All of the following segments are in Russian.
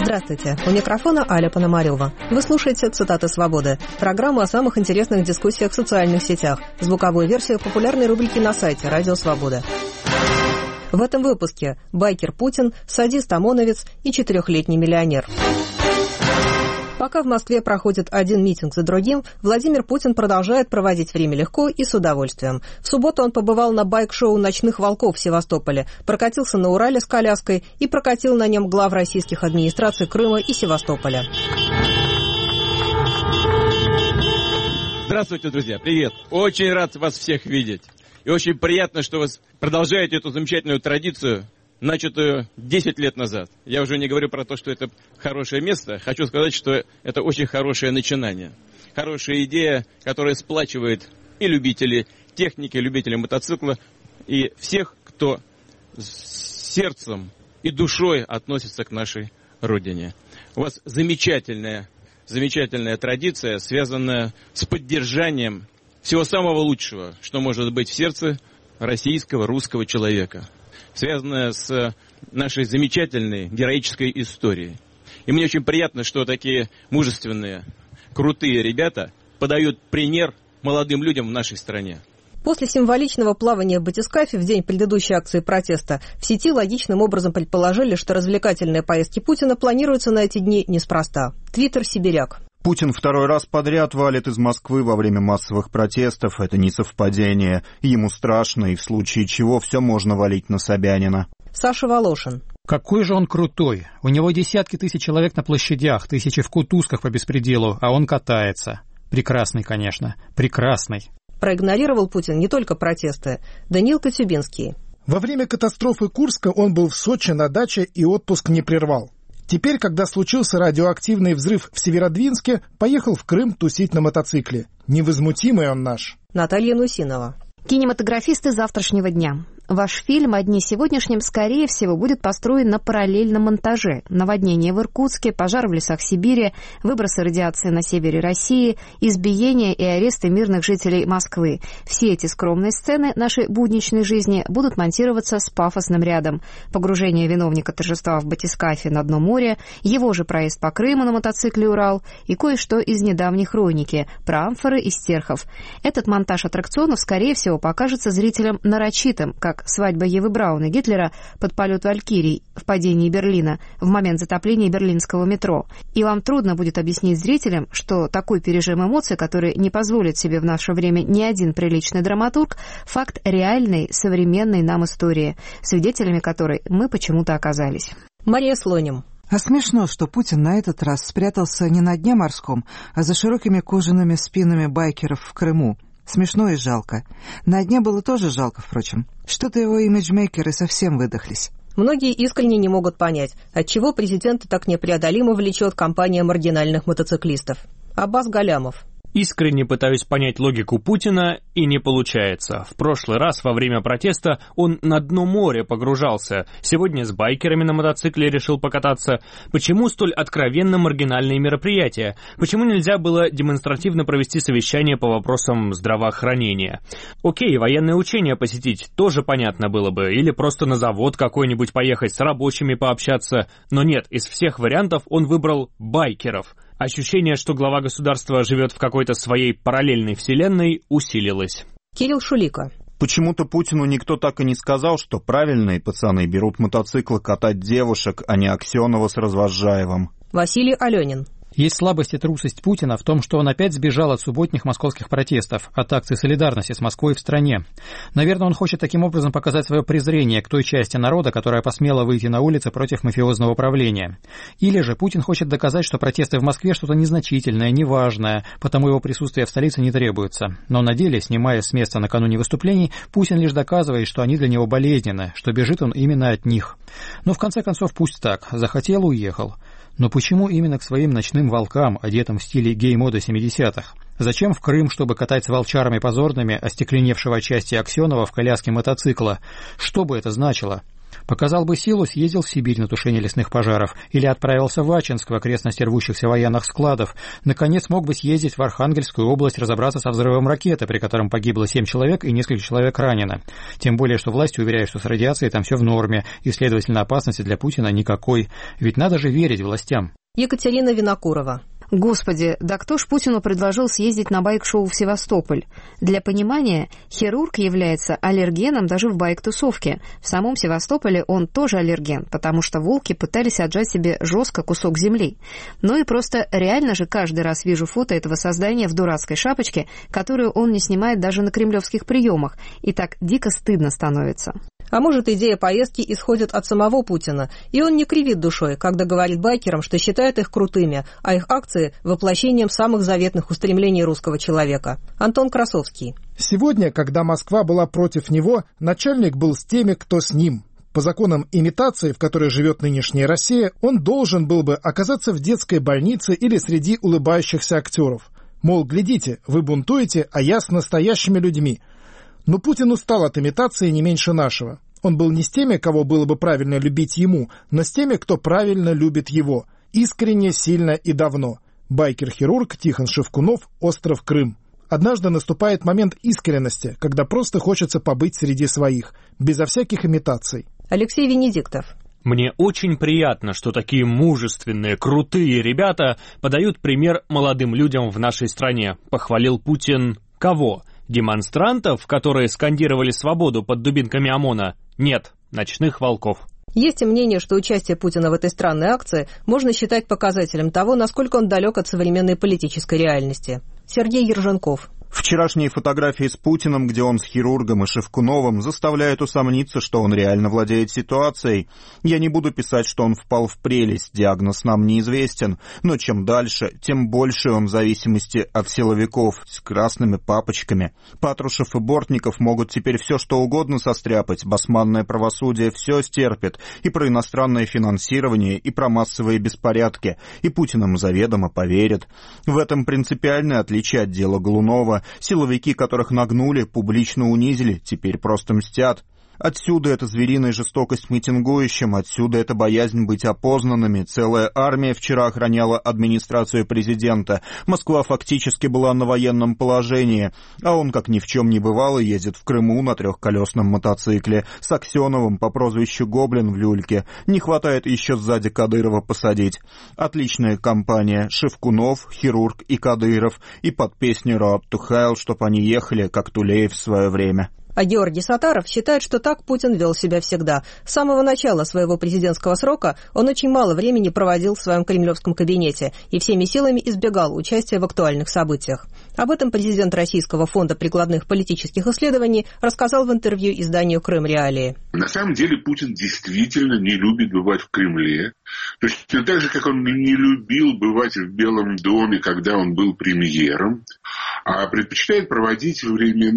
Здравствуйте. У микрофона Аля Пономарева. Вы слушаете «Цитаты свободы» – программу о самых интересных дискуссиях в социальных сетях, звуковую версию популярной рубрики на сайте «Радио Свобода». В этом выпуске байкер Путин, садист-ОМОНовец и 4-летний миллионер. Пока в Москве проходит один митинг за другим, Владимир Путин продолжает проводить время легко и с удовольствием. В субботу он побывал на байк-шоу «Ночных волков» в Севастополе, прокатился на Урале с коляской и прокатил на нем глав российских администраций Крыма и Севастополя. Здравствуйте, друзья, привет! Очень рад вас всех видеть. И очень приятно, что вы продолжаете эту замечательную традицию, начатую 10 лет назад. Я уже не говорю про то, что это хорошее место. Хочу сказать, что это очень хорошее начинание. Хорошая идея, которая сплачивает и любителей техники, любителей мотоцикла, и всех, кто с сердцем и душой относится к нашей родине. У вас замечательная традиция, связанная с поддержанием всего самого лучшего, что может быть в сердце российского, русского человека, связанная с нашей замечательной героической историей. И мне очень приятно, что такие мужественные, крутые ребята подают пример молодым людям в нашей стране. После символичного плавания в батискафе в день предыдущей акции протеста в сети логичным образом предположили, что развлекательные поездки Путина планируются на эти дни неспроста. Твиттер «Сибиряк». Путин второй раз подряд валит из Москвы во время массовых протестов. Это не совпадение. Ему страшно, и в случае чего все можно валить на Собянина. Саша Волошин. Какой же он крутой. У него десятки тысяч человек на площадях, тысячи в кутузках по беспределу, а он катается. Прекрасный, конечно. Прекрасный. Проигнорировал Путин не только протесты. Даниил Коцюбинский. Во время катастрофы Курска он был в Сочи на даче и отпуск не прервал. Теперь, когда случился радиоактивный взрыв в Северодвинске, поехал в Крым тусить на мотоцикле. Невозмутимый он наш. Наталья Нусинова. Кинематографисты завтрашнего дня. Ваш фильм о дне сегодняшнем, скорее всего, будет построен на параллельном монтаже. Наводнение в Иркутске, пожар в лесах Сибири, выбросы радиации на севере России, избиения и аресты мирных жителей Москвы. Все эти скромные сцены нашей будничной жизни будут монтироваться с пафосным рядом. Погружение виновника торжества в батискафе на дно моря, его же проезд по Крыму на мотоцикле «Урал» и кое-что из недавней хроники про амфоры и стерхов. Этот монтаж аттракционов, скорее всего, покажется зрителям нарочитым, как свадьба Евы Браун и Гитлера под полет Валькирий в падении Берлина в момент затопления берлинского метро. И вам трудно будет объяснить зрителям, что такой пережим эмоций, который не позволит себе в наше время ни один приличный драматург, факт реальной, современной нам истории, свидетелями которой мы почему-то оказались. Мария Слоним. А смешно, что Путин на этот раз спрятался не на дне морском, а за широкими кожаными спинами байкеров в Крыму. Смешно и жалко. На дне было тоже жалко, впрочем. Что-то его имиджмейкеры совсем выдохлись. Многие искренне не могут понять, отчего президента так непреодолимо влечет компания маргинальных мотоциклистов. Аббас Галямов. Искренне пытаюсь понять логику Путина, и не получается. В прошлый раз во время протеста он на дно моря погружался. Сегодня с байкерами на мотоцикле решил покататься. Почему столь откровенно маргинальные мероприятия? Почему нельзя было демонстративно провести совещание по вопросам здравоохранения? Окей, военные учения посетить тоже понятно было бы. Или просто на завод какой-нибудь поехать, с рабочими пообщаться. Но нет, из всех вариантов он выбрал байкеров. Ощущение, что глава государства живет в какой-то своей параллельной вселенной, усилилось. Кирилл Шулика. Почему-то Путину никто так и не сказал, что правильные пацаны берут мотоциклы катать девушек, а не Аксенова с Развозжаевым. Василий Аленин. Есть слабость и трусость Путина в том, что он опять сбежал от субботних московских протестов, от акции солидарности с Москвой в стране. Наверное, он хочет таким образом показать свое презрение к той части народа, которая посмела выйти на улицы против мафиозного правления. Или же Путин хочет доказать, что протесты в Москве что-то незначительное, неважное, потому его присутствие в столице не требуется. Но на деле, снимая с места накануне выступлений, Путин лишь доказывает, что они для него болезненны, что бежит он именно от них. Но в конце концов пусть так, захотел — уехал. Но почему именно к своим ночным волкам, одетым в стиле гей-моды 70-х? Зачем в Крым, чтобы катать с волчарами позорными остекленевшего от счастья Аксенова в коляске мотоцикла? Что бы это значило? Показал бы силу, съездил в Сибирь на тушение лесных пожаров или отправился в Ачинск, в окрестности рвущихся военных складов. Наконец, мог бы съездить в Архангельскую область, разобраться со взрывом ракеты, при котором погибло 7 человек и несколько человек ранено. Тем более, что власти уверяют, что с радиацией там все в норме, и, следовательно, опасности для Путина никакой. Ведь надо же верить властям. Екатерина Винокурова. Господи, да кто ж Путину предложил съездить на байк-шоу в Севастополь? Для понимания, хирург является аллергеном даже в байк-тусовке. В самом Севастополе он тоже аллерген, потому что волки пытались отжать себе жестко кусок земли. Ну и просто реально же каждый раз вижу фото этого создания в дурацкой шапочке, которую он не снимает даже на кремлевских приемах, и так дико стыдно становится. А может, идея поездки исходит от самого Путина, и он не кривит душой, когда говорит байкерам, что считает их крутыми, а их акции – воплощением самых заветных устремлений русского человека. Антон Красовский. Сегодня, когда Москва была против него, начальник был с теми, кто с ним. По законам имитации, в которой живет нынешняя Россия, он должен был бы оказаться в детской больнице или среди улыбающихся актеров. Мол, глядите, вы бунтуете, а я с настоящими людьми. Но Путин устал от имитации не меньше нашего. Он был не с теми, кого было бы правильно любить ему, но с теми, кто правильно любит его. Искренне, сильно и давно. Байкер-хирург Тихон Шевкунов, остров Крым. Однажды наступает момент искренности, когда просто хочется побыть среди своих, безо всяких имитаций. Алексей Венедиктов. Мне очень приятно, что такие мужественные, крутые ребята подают пример молодым людям в нашей стране. Похвалил Путин кого? Демонстрантов, которые скандировали свободу под дубинками ОМОНа? Нет, ночных волков. Есть и мнение, что участие Путина в этой странной акции можно считать показателем того, насколько он далек от современной политической реальности. Сергей Ерженков. Вчерашние фотографии с Путиным, где он с хирургом и Шевкуновым, заставляют усомниться, что он реально владеет ситуацией. Я не буду писать, что он впал в прелесть, диагноз нам неизвестен, но чем дальше, тем больше он в зависимости от силовиков с красными папочками. Патрушев и Бортников могут теперь все что угодно состряпать, басманное правосудие все стерпит, и про иностранное финансирование, и про массовые беспорядки, и Путинам заведомо поверят. В этом принципиальное отличие от дела Голунова. Силовики, которых нагнули, публично унизили, теперь просто мстят. Отсюда эта звериная жестокость митингующим, отсюда эта боязнь быть опознанными. Целая армия вчера охраняла администрацию президента. Москва фактически была на военном положении, а он, как ни в чем не бывало, ездит в Крыму на трехколесном мотоцикле с Аксеновым по прозвищу Гоблин в люльке. Не хватает еще сзади Кадырова посадить. Отличная компания. Шевкунов, хирург и Кадыров. И под песню «Road to Hell», чтоб они ехали, как Тулеев в свое время. А Георгий Сатаров считает, что так Путин вел себя всегда. С самого начала своего президентского срока он очень мало времени проводил в своем кремлевском кабинете и всеми силами избегал участия в актуальных событиях. Об этом президент Российского фонда прикладных политических исследований рассказал в интервью изданию «Крым-Реалии». На самом деле Путин действительно не любит бывать в Кремле. Точно так же, как он не любил бывать в Белом доме, когда он был премьером, а предпочитает проводить время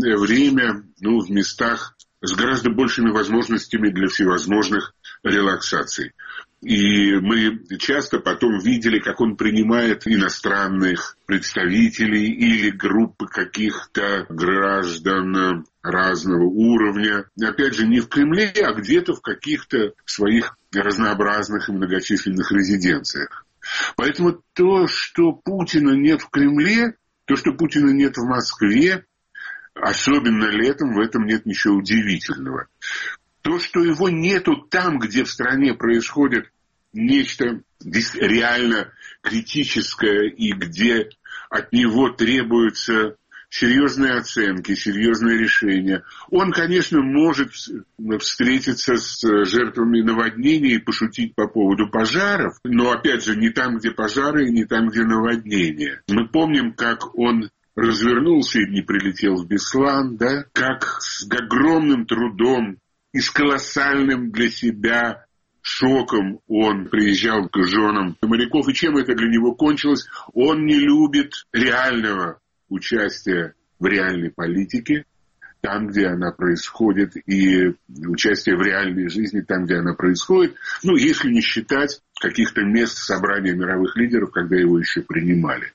в местах с гораздо большими возможностями для всевозможных релаксаций. И мы часто потом видели, как он принимает иностранных представителей или группы каких-то граждан разного уровня. Опять же, не в Кремле, а где-то в каких-то своих разнообразных и многочисленных резиденциях. Поэтому то, что Путина нет в Кремле, то, что Путина нет в Москве, особенно летом, в этом нет ничего удивительного. То, что его нету там, где в стране происходит нечто реально критическое и где от него требуются серьезные оценки, серьезные решения. Он, конечно, может встретиться с жертвами наводнений и пошутить по поводу пожаров, но, опять же, не там, где пожары, и не там, где наводнения. Мы помним, как он развернулся и не прилетел в Беслан, да? Как с огромным трудом и с колоссальным для себя шоком он приезжал к женам моряков. И чем это для него кончилось? Он не любит реального участия в реальной политике, там, где она происходит, и участие в реальной жизни там, где она происходит, если не считать каких-то мест собрания мировых лидеров, когда его еще принимали.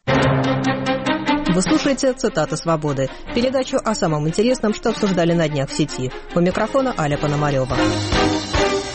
Вы слушаете «Цитаты свободы», передачу о самом интересном, что обсуждали на днях в сети. У микрофона Аля Пономарева.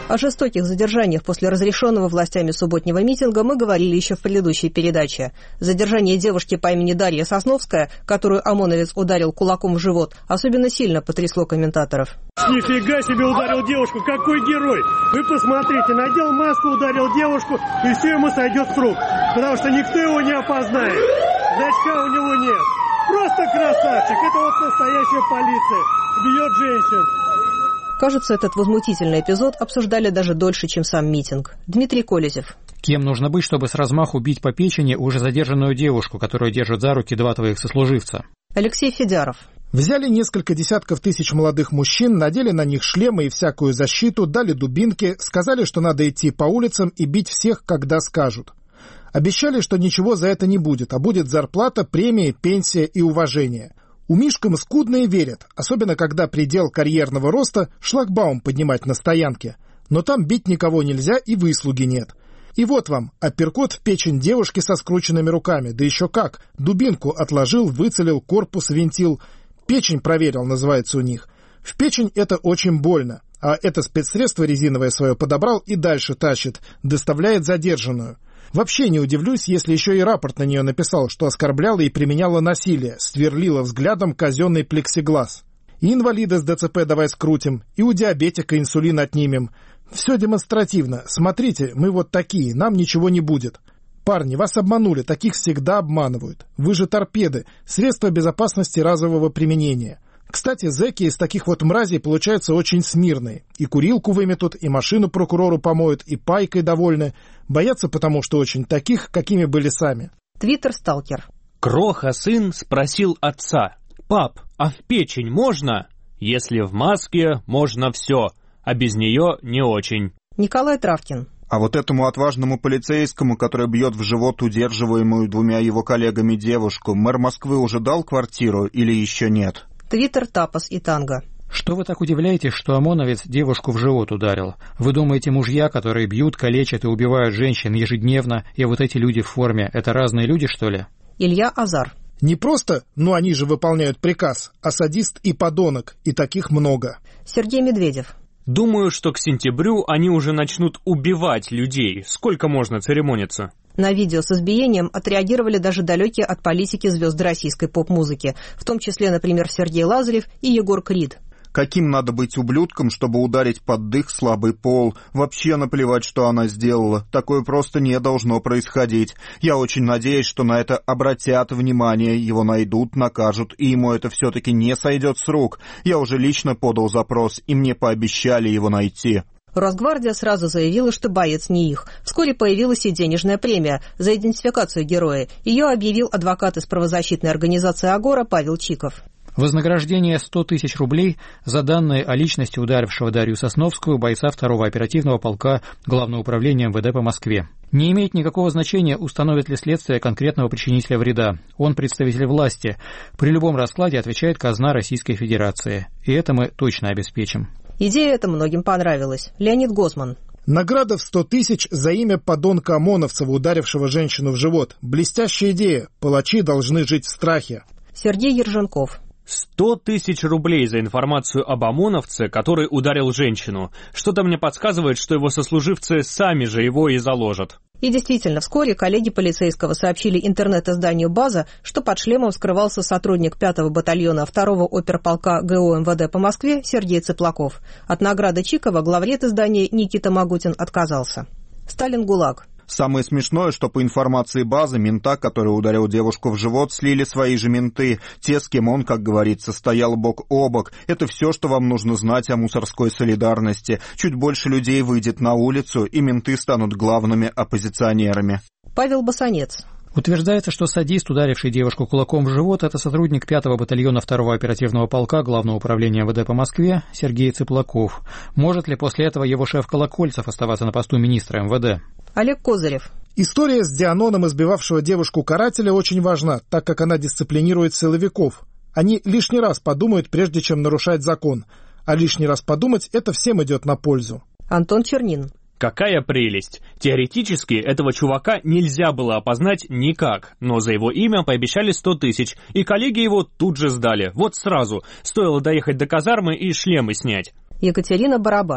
О жестоких задержаниях после разрешенного властями субботнего митинга мы говорили еще в предыдущей передаче. Задержание девушки по имени Дарья Сосновская, которую ОМОНовец ударил кулаком в живот, особенно сильно потрясло комментаторов. Нифига себе ударил девушку, какой герой! Вы посмотрите, надел маску, ударил девушку, и все ему сойдет с рук, потому что никто его не опознает. Значка у него нет. Просто красавчик, это вот настоящая полиция, бьет женщин. Кажется, этот возмутительный эпизод обсуждали даже дольше, чем сам митинг. Дмитрий Колезев. Кем нужно быть, чтобы с размаху бить по печени уже задержанную девушку, которую держат за руки два твоих сослуживца? Алексей Федяров. Взяли несколько десятков тысяч молодых мужчин, надели на них шлемы и всякую защиту, дали дубинки, сказали, что надо идти по улицам и бить всех, когда скажут. Обещали, что ничего за это не будет, а будет зарплата, премия, пенсия и уважение. Умишкам скудные верят, особенно когда предел карьерного роста шлагбаум поднимать на стоянке. Но там бить никого нельзя и выслуги нет. И вот вам, апперкот в печень девушки со скрученными руками, да еще как, дубинку отложил, выцелил, корпус винтил, печень проверил, называется у них. В печень это очень больно, а это спецсредство резиновое свое подобрал и дальше тащит, доставляет задержанную. Вообще не удивлюсь, если еще и рапорт на нее написал, что оскорбляла и применяла насилие, сверлила взглядом казенный плексиглаз. И инвалида с ДЦП давай скрутим, и у диабетика инсулин отнимем. Все демонстративно. Смотрите, мы вот такие, нам ничего не будет. Парни, вас обманули, таких всегда обманывают. Вы же торпеды, средства безопасности разового применения. Кстати, зэки из таких вот мразей получаются очень смирные. И курилку выметут, и машину прокурору помоют, и пайкой довольны. Боятся потому, что очень таких, какими были сами. Твиттер-сталкер. Кроха-сын спросил отца: «Пап, а в печень можно?» «Если в маске, можно все, а без нее не очень». Николай Травкин. А вот этому отважному полицейскому, который бьет в живот удерживаемую двумя его коллегами девушку, мэр Москвы уже дал квартиру или еще нет? Твиттер Тапос и Танго. Что вы так удивляетесь, что ОМОНовец девушку в живот ударил? Вы думаете, мужья, которые бьют, калечат и убивают женщин ежедневно, и вот эти люди в форме, это разные люди, что ли? Илья Азар. Не просто, но они же выполняют приказ, а садист и подонок, и таких много. Сергей Медведев. Думаю, что к сентябрю они уже начнут убивать людей. Сколько можно церемониться? На видео с избиением отреагировали даже далекие от политики звезды российской поп-музыки, в том числе, например, Сергей Лазарев и Егор Крид. Каким надо быть ублюдком, чтобы ударить под дых слабый пол? Вообще наплевать, что она сделала. Такое просто не должно происходить. Я очень надеюсь, что на это обратят внимание, его найдут, накажут, и ему это все-таки не сойдет с рук. Я уже лично подал запрос, и мне пообещали его найти. Росгвардия сразу заявила, что боец не их. Вскоре появилась и денежная премия за идентификацию героя. Ее объявил адвокат из правозащитной организации «Агора» Павел Чиков. Вознаграждение 100 тысяч рублей за данные о личности ударившего Дарью Сосновскую, бойца 2-го оперативного полка Главного управления МВД по Москве. Не имеет никакого значения, установит ли следствие конкретного причинителя вреда. Он представитель власти. При любом раскладе отвечает казна Российской Федерации. И это мы точно обеспечим. Идея эта многим понравилась. Леонид Гозман. Награда в 100 тысяч за имя подонка ОМОНовцева, ударившего женщину в живот. Блестящая идея. Палачи должны жить в страхе. Сергей Ерженков. 100 тысяч рублей за информацию об ОМОНовце, который ударил женщину. Что-то мне подсказывает, что его сослуживцы сами же его и заложат. И действительно, вскоре коллеги полицейского сообщили интернет-изданию «База», что под шлемом скрывался сотрудник 5-го батальона 2-го оперполка ГУ МВД по Москве Сергей Цыплаков. От награды Чикова главред издания Никита Магутин отказался. Сталин ГУЛАГ. Самое смешное, что по информации базы, мента, который ударил девушку в живот, слили свои же менты. Те, с кем он, как говорится, стоял бок о бок. Это все, что вам нужно знать о мусорской солидарности. Чуть больше людей выйдет на улицу, и менты станут главными оппозиционерами. Павел Басанец. Утверждается, что садист, ударивший девушку кулаком в живот, это сотрудник 5-го батальона 2-го оперативного полка Главного управления МВД по Москве Сергей Цыплаков. Может ли после этого его шеф Колокольцев оставаться на посту министра МВД? Олег Козырев. История с Дианоном, избивавшего девушку-карателя, очень важна, так как она дисциплинирует силовиков. Они лишний раз подумают, прежде чем нарушать закон. А лишний раз подумать – это всем идет на пользу. Антон Чернин. Какая прелесть! Теоретически этого чувака нельзя было опознать никак, но за его имя пообещали 100 тысяч, и коллеги его тут же сдали. Вот сразу. Стоило доехать до казармы и шлемы снять. Екатерина Барабаш.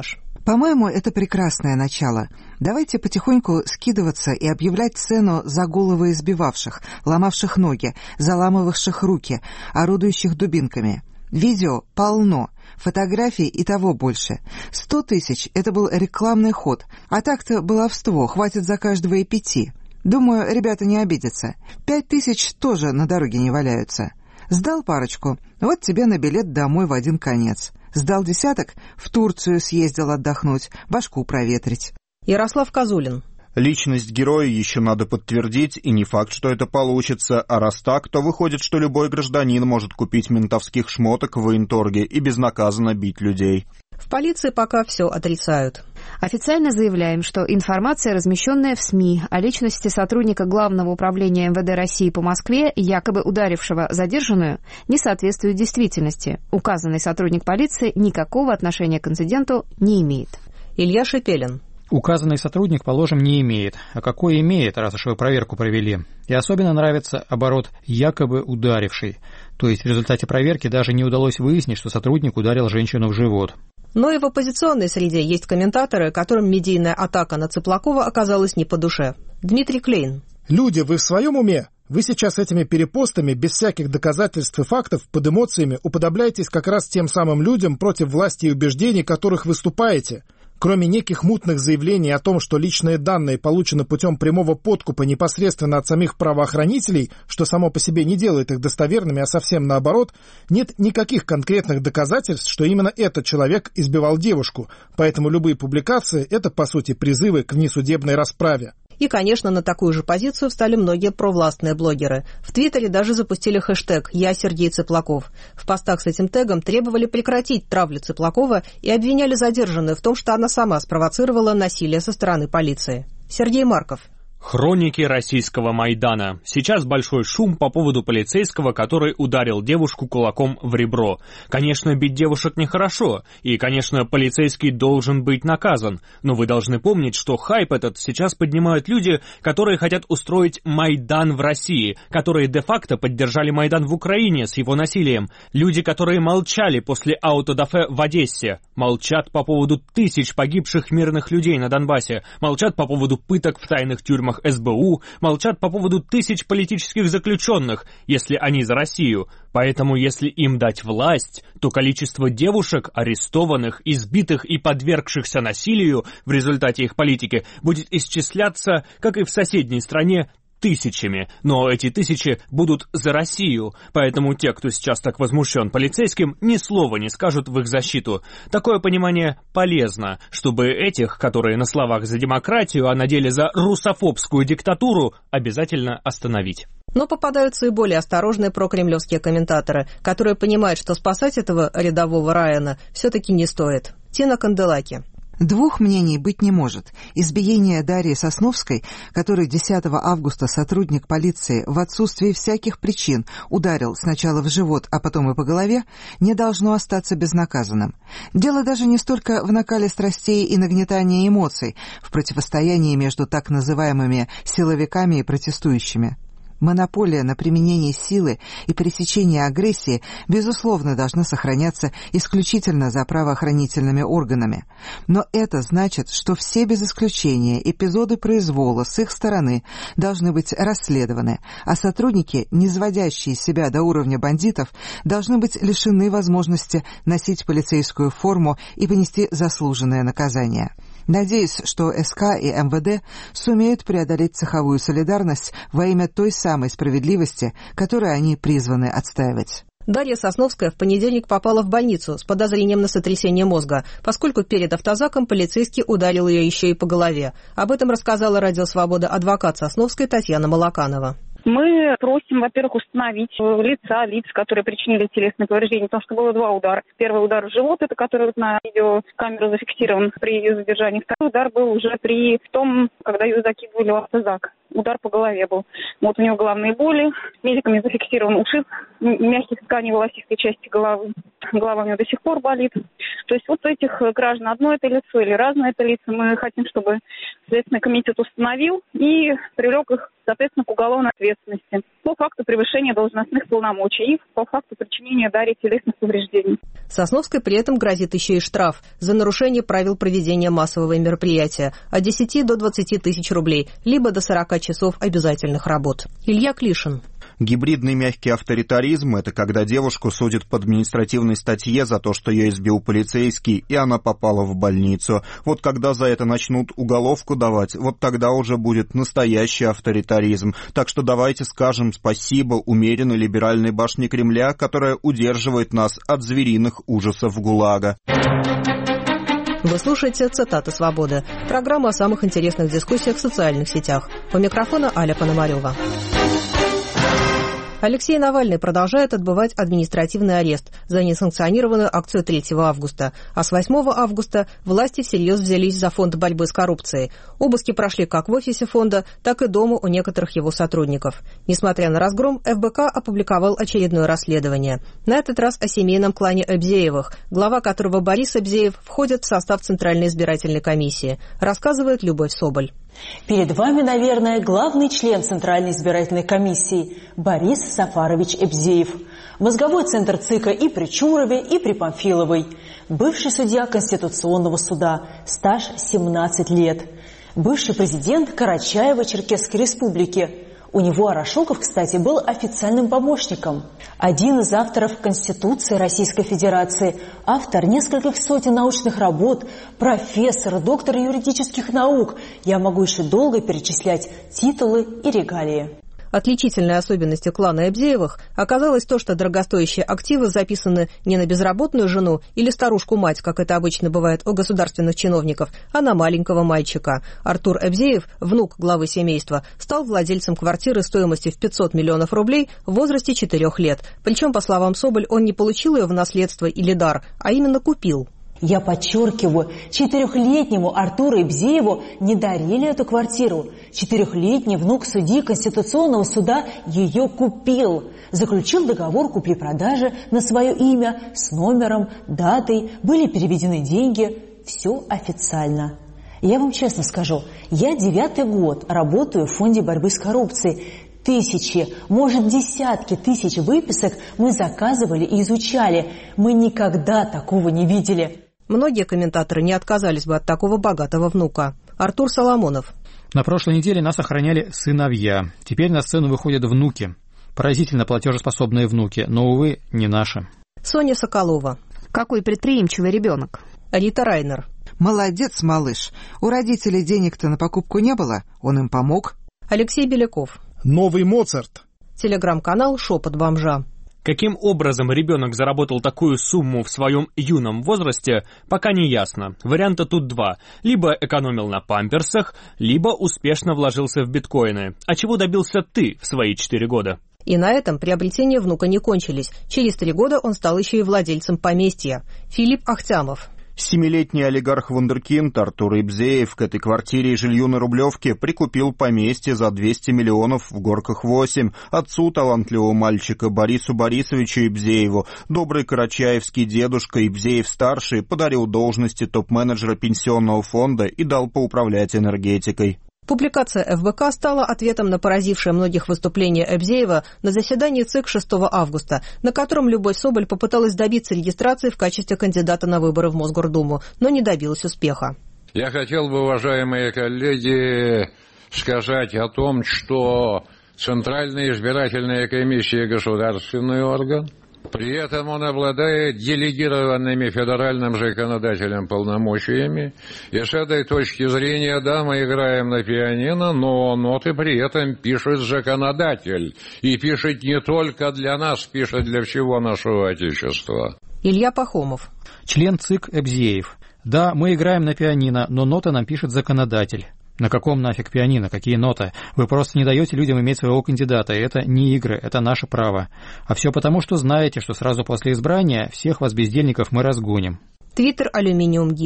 По-моему, это прекрасное начало. Давайте потихоньку скидываться и объявлять цену за головы избивавших, ломавших ноги, заламывавших руки, орудующих дубинками. Видео полно, фотографий и того больше. 100 тысяч — это был рекламный ход, а так-то баловство, хватит за каждого и 5. Думаю, ребята не обидятся. 5 тысяч тоже на дороге не валяются. Сдал парочку, вот тебе на билет домой в один конец. Сдал десяток, в Турцию съездил отдохнуть, башку проветрить. Ярослав Козулин. Личность героя еще надо подтвердить, и не факт, что это получится, а раз так, то выходит, что любой гражданин может купить ментовских шмоток в военторге и безнаказанно бить людей. В полиции пока все отрицают. Официально заявляем, что информация, размещенная в СМИ о личности сотрудника Главного управления МВД России по Москве, якобы ударившего задержанную, не соответствует действительности. Указанный сотрудник полиции никакого отношения к инциденту не имеет. Илья Шепелин. Указанный сотрудник, положим, не имеет. А какой имеет, раз уж вы проверку провели? И особенно нравится оборот «якобы ударивший». То есть в результате проверки даже не удалось выяснить, что сотрудник ударил женщину в живот. Но и в оппозиционной среде есть комментаторы, которым медийная атака на Цыплакова оказалась не по душе. Дмитрий Клейн. Люди, вы в своем уме? Вы сейчас этими перепостами, без всяких доказательств и фактов, под эмоциями уподобляетесь как раз тем самым людям, против власти и убеждений которых выступаете. Кроме неких мутных заявлений о том, что личные данные получены путем прямого подкупа непосредственно от самих правоохранителей, что само по себе не делает их достоверными, а совсем наоборот, нет никаких конкретных доказательств, что именно этот человек избивал девушку, поэтому любые публикации – это, по сути, призывы к внесудебной расправе. И, конечно, на такую же позицию встали многие провластные блогеры. В Твиттере даже запустили хэштег «Я Сергей Цыплаков». В постах с этим тегом требовали прекратить травлю Цыплакова и обвиняли задержанную в том, что она сама спровоцировала насилие со стороны полиции. Сергей Марков. Хроники российского Майдана. Сейчас большой шум по поводу полицейского, который ударил девушку кулаком в ребро. Конечно, бить девушек нехорошо, и, конечно, полицейский должен быть наказан. Но вы должны помнить, что хайп этот сейчас поднимают люди, которые хотят устроить Майдан в России, которые де-факто поддержали Майдан в Украине с его насилием. Люди, которые молчали после аутодафе в Одессе, молчат по поводу тысяч погибших мирных людей на Донбассе, молчат по поводу пыток в тайных тюрьмах СБУ, молчат по поводу тысяч политических заключенных, если они за Россию. Поэтому, если им дать власть, то количество девушек, арестованных, избитых и подвергшихся насилию в результате их политики будет исчисляться, как и в соседней стране, тысячами, но эти тысячи будут за Россию, поэтому те, кто сейчас так возмущен полицейским, ни слова не скажут в их защиту. Такое понимание полезно, чтобы этих, которые на словах за демократию, а на деле за русофобскую диктатуру, обязательно остановить. Но попадаются и более осторожные прокремлевские комментаторы, которые понимают, что спасать этого рядового Райана все-таки не стоит. Тина Канделаки. Двух мнений быть не может. Избиение Дарьи Сосновской, которой 10 августа сотрудник полиции в отсутствии всяких причин ударил сначала в живот, а потом и по голове, не должно остаться безнаказанным. Дело даже не столько в накале страстей и нагнетании эмоций, в противостоянии между так называемыми силовиками и протестующими. Монополия на применение силы и пресечение агрессии, безусловно, должна сохраняться исключительно за правоохранительными органами. Но это значит, что все без исключения эпизоды произвола с их стороны должны быть расследованы, а сотрудники, не сводящие себя до уровня бандитов, должны быть лишены возможности носить полицейскую форму и понести заслуженное наказание. Надеюсь, что СК и МВД сумеют преодолеть цеховую солидарность во имя той самой справедливости, которую они призваны отстаивать. Дарья Сосновская в понедельник попала в больницу с подозрением на сотрясение мозга, поскольку перед автозаком полицейский ударил ее еще и по голове. Об этом рассказала «Радио Свобода» адвокат Сосновской Татьяна Молоканова. Мы просим, во-первых, установить лиц, которые причинили телесные повреждения, потому что было 2 удара. Первый удар в живот, это который на видеокамеру зафиксирован при ее задержании. Второй удар был уже при том, когда ее закидывали в автозак. удар по голове был. Вот у него головные боли, медиками зафиксирован ушиб мягких тканей волосистой части головы. Голова у него до сих пор болит. То есть вот этих граждан одно это лицо или разное это лицо мы хотим, чтобы Следственный комитет установил и привлек их, соответственно, к уголовной ответственности по факту превышения должностных полномочий и по факту причинения Дарье телесных повреждений. Сосновской при этом грозит еще и штраф за нарушение правил проведения массового мероприятия от 10 до 20 тысяч рублей, либо до 40 часов обязательных работ. Илья Клишин. Гибридный мягкий авторитаризм – это когда девушку судят по административной статье за то, что ее избил полицейский, и она попала в больницу. Вот когда за это начнут уголовку давать, вот тогда уже будет настоящий авторитаризм. Так что давайте скажем спасибо умеренной либеральной башне Кремля, которая удерживает нас от звериных ужасов ГУЛАГа. Вы слушаете «Цитаты свободы» – программа о самых интересных дискуссиях в социальных сетях. У микрофона Аля Пономарёва. Алексей Навальный продолжает отбывать административный арест за несанкционированную акцию 3 августа. А с 8 августа власти всерьез взялись за фонд борьбы с коррупцией. Обыски прошли как в офисе фонда, так и дома у некоторых его сотрудников. Несмотря на разгром, ФБК опубликовал очередное расследование. На этот раз о семейном клане Эбзеевых, глава которого Борис Эбзеев входит в состав Центральной избирательной комиссии. Рассказывает Любовь Соболь. Перед вами, наверное, главный член Центральной избирательной комиссии Борис Сафарович Эбзеев. Мозговой центр ЦИКа и при Чурове, и при Памфиловой. Бывший судья Конституционного суда, стаж 17 лет. Бывший президент Карачаево-Черкесской республики. У него Арашоков, кстати, был официальным помощником. Один из авторов Конституции Российской Федерации, автор нескольких сотен научных работ, профессор, доктор юридических наук. Я могу еще долго перечислять титулы и регалии. Отличительной особенностью клана Эбзеевых оказалось то, что дорогостоящие активы записаны не на безработную жену или старушку-мать, как это обычно бывает у государственных чиновников, а на маленького мальчика. Артур Эбзеев, внук главы семейства, стал владельцем квартиры стоимостью в 500 миллионов рублей в возрасте 4 лет. Причем, по словам Соболь, он не получил ее в наследство или дар, а именно купил. Я подчеркиваю, 4-летнему Артуру Эбзееву не дарили эту квартиру. 4-летний внук судьи Конституционного суда ее купил. Заключил договор купли-продажи на свое имя с номером, датой, были переведены деньги. Все официально. Я вам честно скажу, я 9-й год работаю в фонде борьбы с коррупцией. Тысячи, может, десятки тысяч выписок мы заказывали и изучали. Мы никогда такого не видели. Многие комментаторы не отказались бы от такого богатого внука. Артур Соломонов. На прошлой неделе нас охраняли сыновья. Теперь на сцену выходят внуки. Поразительно платежеспособные внуки, но, увы, не наши. Соня Соколова. Какой предприимчивый ребенок. Рита Райнер. Молодец, малыш. У родителей денег-то на покупку не было, он им помог. Алексей Беляков. Новый Моцарт. Телеграм-канал «Шепот бомжа». Каким образом ребенок заработал такую сумму в своем юном возрасте, пока не ясно. Варианта тут два. Либо экономил на памперсах, либо успешно вложился в биткоины. А чего добился ты в свои 4 года? И на этом приобретения внука не кончились. Через 3 года он стал еще и владельцем поместья. Филипп Ахтямов. 7-летний олигарх-вундеркинд Артур Эбзеев к этой квартире и жилью на Рублевке прикупил поместье за 200 миллионов в Горках 8. Отцу талантливого мальчика Борису Борисовичу Эбзееву добрый карачаевский дедушка Эбзеев-старший подарил должности топ-менеджера пенсионного фонда и дал поуправлять энергетикой. Публикация ФБК стала ответом на поразившее многих выступление Эбзеева на заседании ЦИК 6 августа, на котором Любовь Соболь попыталась добиться регистрации в качестве кандидата на выборы в Мосгордуму, но не добилась успеха. Я хотел бы, уважаемые коллеги, сказать о том, что Центральная избирательная комиссия – государственный орган. При этом он обладает делегированными федеральным законодателем полномочиями. И с этой точки зрения, да, мы играем на пианино, но ноты при этом пишет законодатель. И пишет не только для нас, пишет для всего нашего Отечества. Илья Пахомов. Член ЦИК Эбзеев. Да, мы играем на пианино, но ноты нам пишет законодатель. На каком нафиг пианино? Какие ноты? Вы просто не даете людям иметь своего кандидата, и это не игры, это наше право. А все потому, что знаете, что сразу после избрания всех вас, бездельников, мы разгоним. Твиттер Алюминиум Гик.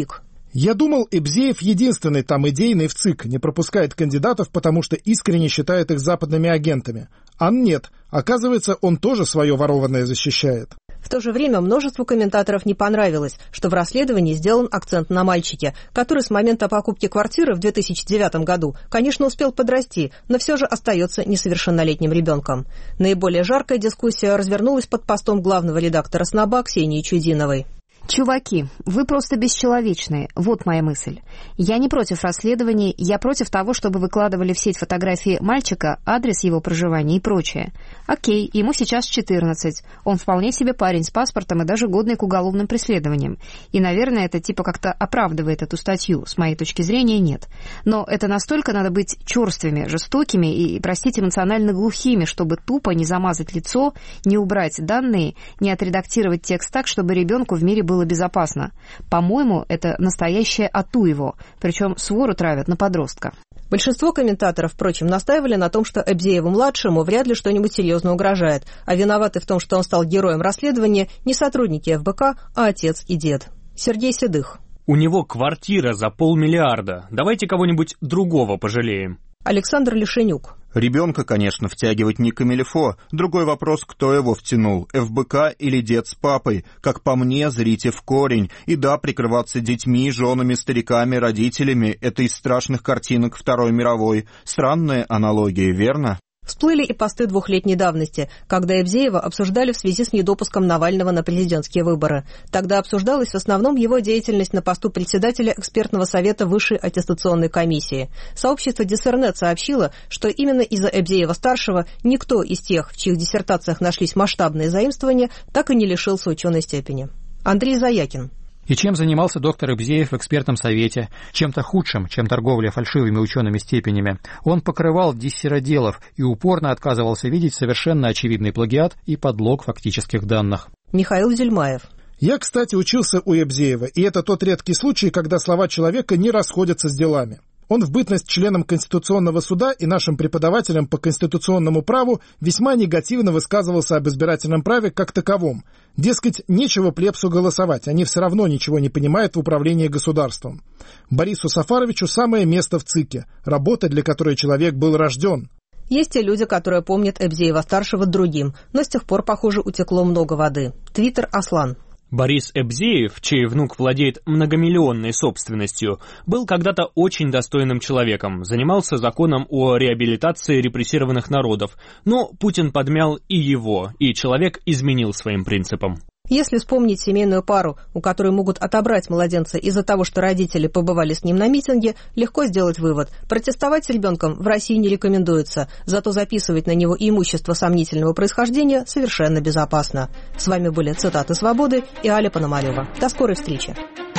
Я думал, Эбзеев единственный там идейный в ЦИК, не пропускает кандидатов, потому что искренне считает их западными агентами. А нет, оказывается, он тоже свое ворованное защищает. В то же время множеству комментаторов не понравилось, что в расследовании сделан акцент на мальчике, который с момента покупки квартиры в 2009 году, конечно, успел подрасти, но все же остается несовершеннолетним ребенком. Наиболее жаркая дискуссия развернулась под постом главного редактора «Сноба» Ксении Чудиновой. Чуваки, вы просто бесчеловечные. Вот моя мысль. Я не против расследований, я против того, чтобы выкладывали в сеть фотографии мальчика, адрес его проживания и прочее. Окей, ему сейчас 14. Он вполне себе парень с паспортом и даже годный к уголовным преследованиям. И, наверное, это типа как-то оправдывает эту статью. С моей точки зрения, нет. Но это настолько надо быть черствыми, жестокими и, простите, эмоционально глухими, чтобы тупо не замазать лицо, не убрать данные, не отредактировать текст так, чтобы ребенку в мире было безопасно. По-моему, это настоящее ату его, причем свору травят на подростка. Большинство комментаторов, впрочем, настаивали на том, что Эбзееву-младшему вряд ли что-нибудь серьезно угрожает, а виноваты в том, что он стал героем расследования, не сотрудники ФБК, а отец и дед. Сергей Седых. У него квартира за 500 000 000. Давайте кого-нибудь другого пожалеем. Александр Лишенюк. Ребенка, конечно, втягивать не камильфо. Другой вопрос, кто его втянул, ФБК или дед с папой. Как по мне, зрите в корень. И да, прикрываться детьми, женами, стариками, родителями — это из страшных картинок Второй мировой. Странная аналогия, верно? Всплыли и посты 2-летней давности, когда Эбзеева обсуждали в связи с недопуском Навального на президентские выборы. Тогда обсуждалась в основном его деятельность на посту председателя экспертного совета Высшей аттестационной комиссии. Сообщество Диссернет сообщило, что именно из-за Эбзеева-старшего никто из тех, в чьих диссертациях нашлись масштабные заимствования, так и не лишился ученой степени. Андрей Заякин. И чем занимался доктор Эбзеев в экспертном совете? Чем-то худшим, чем торговля фальшивыми учеными степенями. Он покрывал диссероделов и упорно отказывался видеть совершенно очевидный плагиат и подлог фактических данных. Михаил Зельмаев. Я, кстати, учился у Эбзеева, и это тот редкий случай, когда слова человека не расходятся с делами. Он в бытность членом Конституционного суда и нашим преподавателем по конституционному праву весьма негативно высказывался об избирательном праве как таковом. Дескать, нечего плебсу голосовать, они все равно ничего не понимают в управлении государством. Борису Сафаровичу самое место в ЦИКе, работа, для которой человек был рожден. Есть и люди, которые помнят Эбзеева-старшего другим, но с тех пор, похоже, утекло много воды. Твиттер Аслан. Борис Эбзеев, чей внук владеет многомиллионной собственностью, был когда-то очень достойным человеком, занимался законом о реабилитации репрессированных народов, но Путин подмял и его, и человек изменил своим принципам. Если вспомнить семейную пару, у которой могут отобрать младенца из-за того, что родители побывали с ним на митинге, легко сделать вывод. Протестовать с ребенком в России не рекомендуется, зато записывать на него имущество сомнительного происхождения совершенно безопасно. С вами были «Цитаты свободы» и Аля Пономарева. До скорой встречи.